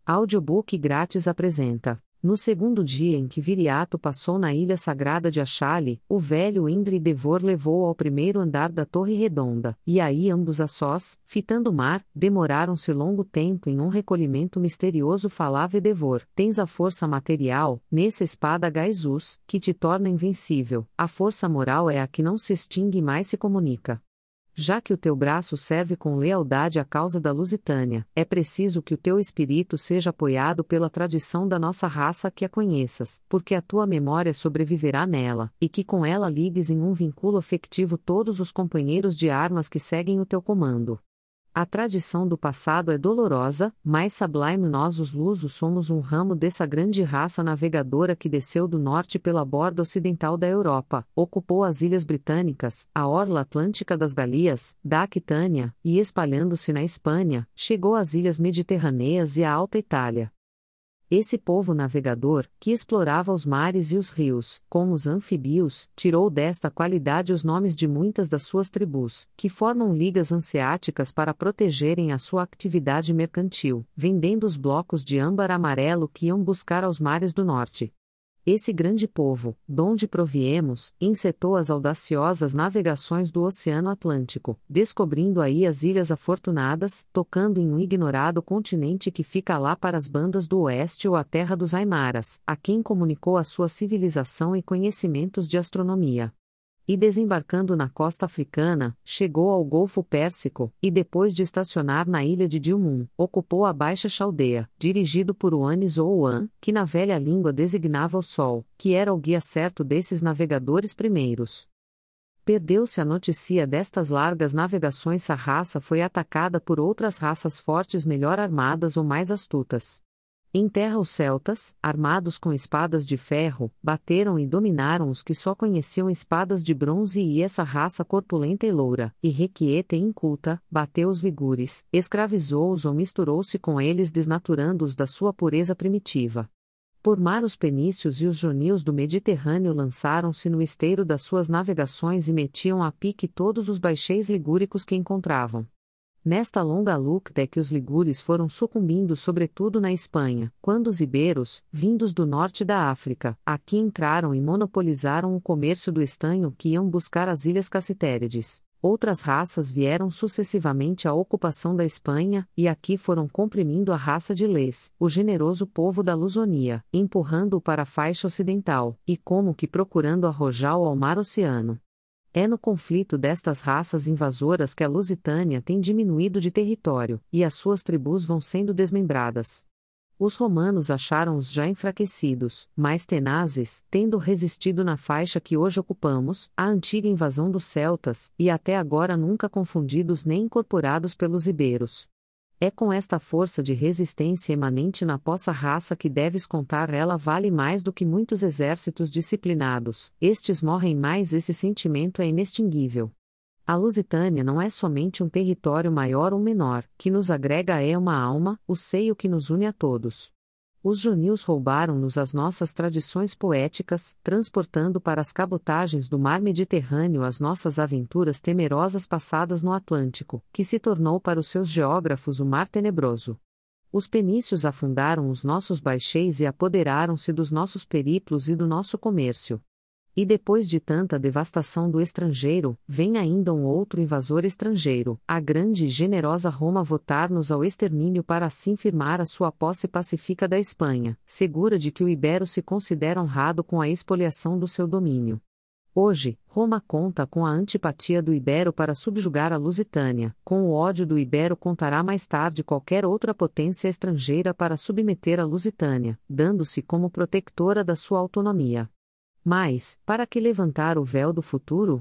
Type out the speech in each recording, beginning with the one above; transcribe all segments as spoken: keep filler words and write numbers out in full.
Audiobook grátis apresenta. No segundo dia em que Viriato passou na ilha sagrada de Achale, o velho Indre Devor levou ao primeiro andar da Torre Redonda, e aí ambos a sós, fitando o mar, demoraram-se longo tempo em um recolhimento misterioso. Falava Devor: tens a força material, nessa espada Gaizus, que te torna invencível, a força moral é a que não se extingue e mais se comunica. Já que o teu braço serve com lealdade à causa da Lusitânia, é preciso que o teu espírito seja apoiado pela tradição da nossa raça, que a conheças, porque a tua memória sobreviverá nela, e que com ela ligues em um vínculo afetivo todos os companheiros de armas que seguem o teu comando. A tradição do passado é dolorosa, mas sublime. Nós os lusos somos um ramo dessa grande raça navegadora que desceu do norte pela borda ocidental da Europa, ocupou as ilhas britânicas, a orla atlântica das Galias, da Aquitânia, e espalhando-se na Espanha, chegou às ilhas mediterrâneas e à Alta Itália. Esse povo navegador, que explorava os mares e os rios, como os anfíbios, tirou desta qualidade os nomes de muitas das suas tribos, que formam ligas hanseáticas para protegerem a sua atividade mercantil, vendendo os blocos de âmbar amarelo que iam buscar aos mares do norte. Esse grande povo, donde proviemos, encetou as audaciosas navegações do Oceano Atlântico, descobrindo aí as Ilhas Afortunadas, tocando em um ignorado continente que fica lá para as bandas do oeste ou a terra dos Aimaras, a quem comunicou a sua civilização e conhecimentos de astronomia. E desembarcando na costa africana, chegou ao Golfo Pérsico, e depois de estacionar na ilha de Dilmun, ocupou a Baixa Chaldeia, dirigido por Uanes ou Uan, que na velha língua designava o Sol, que era o guia certo desses navegadores primeiros. Perdeu-se a notícia destas largas navegações. A raça foi atacada por outras raças fortes, melhor armadas ou mais astutas. Em terra os celtas, armados com espadas de ferro, bateram e dominaram os que só conheciam espadas de bronze, e essa raça corpulenta e loura, irrequieta e inculta, bateu os ligures, escravizou-os ou misturou-se com eles, desnaturando-os da sua pureza primitiva. Por mar os penícios e os jonios do Mediterrâneo lançaram-se no esteiro das suas navegações e metiam a pique todos os baixéis ligúricos que encontravam. Nesta longa luta é que os ligures foram sucumbindo, sobretudo na Espanha, quando os iberos, vindos do norte da África, aqui entraram e monopolizaram o comércio do estanho, que iam buscar as ilhas Cassitérides. Outras raças vieram sucessivamente à ocupação da Espanha, e aqui foram comprimindo a raça de Les, o generoso povo da Lusonia, empurrando-o para a faixa ocidental, e como que procurando arrojá-lo ao mar Oceano. É no conflito destas raças invasoras que a Lusitânia tem diminuído de território, e as suas tribos vão sendo desmembradas. Os romanos acharam-os já enfraquecidos, mas tenazes, tendo resistido na faixa que hoje ocupamos, à antiga invasão dos celtas, e até agora nunca confundidos nem incorporados pelos iberos. É com esta força de resistência emanente na vossa raça que deves contar. Ela vale mais do que muitos exércitos disciplinados, estes morrem mais. Esse sentimento é inextinguível. A Lusitânia não é somente um território maior ou menor, que nos agrega, é uma alma, o seio que nos une a todos. Os jonios roubaram-nos as nossas tradições poéticas, transportando para as cabotagens do mar Mediterrâneo as nossas aventuras temerosas passadas no Atlântico, que se tornou para os seus geógrafos o mar tenebroso. Os penícios afundaram os nossos baixéis e apoderaram-se dos nossos periplos e do nosso comércio. E depois de tanta devastação do estrangeiro, vem ainda um outro invasor estrangeiro, a grande e generosa Roma, votar-nos ao extermínio para assim firmar a sua posse pacífica da Espanha, segura de que o ibero se considera honrado com a expoliação do seu domínio. Hoje, Roma conta com a antipatia do ibero para subjugar a Lusitânia, com o ódio do ibero contará mais tarde qualquer outra potência estrangeira para submeter a Lusitânia, dando-se como protectora da sua autonomia. Mas, para que levantar o véu do futuro?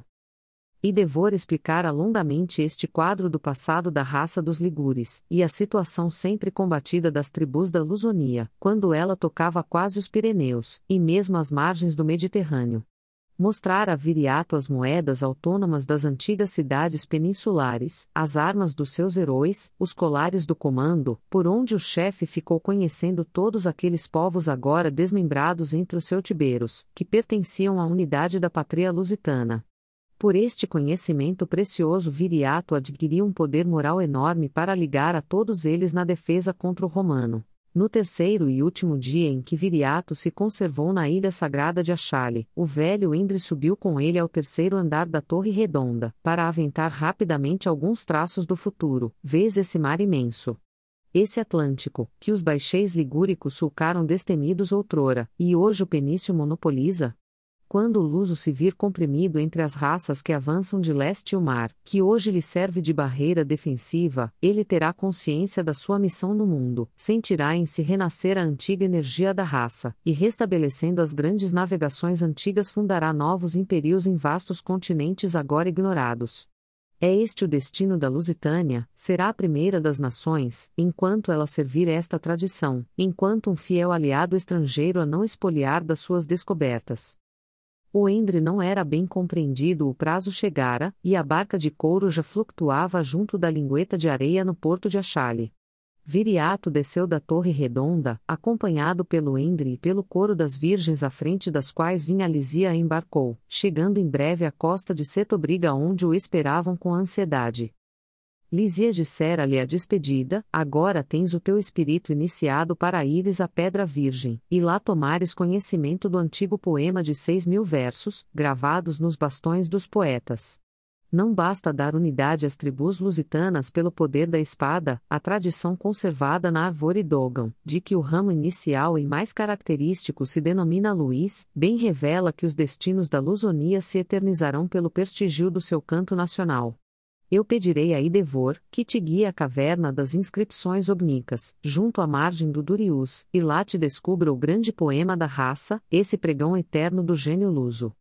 E Devor explicara longamente este quadro do passado da raça dos ligures, e a situação sempre combatida das tribos da Lusonia, quando ela tocava quase os Pireneus, e mesmo as margens do Mediterrâneo. Mostrara a Viriato as moedas autônomas das antigas cidades peninsulares, as armas dos seus heróis, os colares do comando, por onde o chefe ficou conhecendo todos aqueles povos agora desmembrados entre os celtiberos, que pertenciam à unidade da pátria lusitana. Por este conhecimento precioso Viriato adquiriu um poder moral enorme para ligar a todos eles na defesa contra o romano. No terceiro e último dia em que Viriato se conservou na ilha sagrada de Axale, o velho Endre subiu com ele ao terceiro andar da Torre Redonda, para aventar rapidamente alguns traços do futuro, vês esse mar imenso. Esse Atlântico, que os baixéis ligúricos sulcaram destemidos outrora, e hoje o Penício monopoliza? Quando o luso se vir comprimido entre as raças que avançam de leste o mar, que hoje lhe serve de barreira defensiva, ele terá consciência da sua missão no mundo, sentirá em si renascer a antiga energia da raça, e restabelecendo as grandes navegações antigas fundará novos impérios em vastos continentes agora ignorados. É este o destino da Lusitânia, será a primeira das nações, enquanto ela servir esta tradição, enquanto um fiel aliado estrangeiro a não espoliar das suas descobertas. O Endre não era bem compreendido, o prazo chegara, e a barca de couro já flutuava junto da lingueta de areia no porto de Axale. Viriato desceu da Torre Redonda, acompanhado pelo Endre e pelo coro das virgens à frente das quais vinha Lizia embarcou, chegando em breve à costa de Setobriga onde o esperavam com ansiedade. Lizia dissera-lhe a despedida: agora tens o teu espírito iniciado para ires à Pedra Virgem, e lá tomares conhecimento do antigo poema de seis mil versos, gravados nos bastões dos poetas. Não basta dar unidade às tribos lusitanas pelo poder da espada, a tradição conservada na Arvore Dogan, de que o ramo inicial e mais característico se denomina Luís, bem revela que os destinos da Lusonia se eternizarão pelo prestígio do seu canto nacional. Eu pedirei a Idevor, que te guie à caverna das inscrições ognicas, junto à margem do Durius, e lá te descubra o grande poema da raça, esse pregão eterno do gênio luso.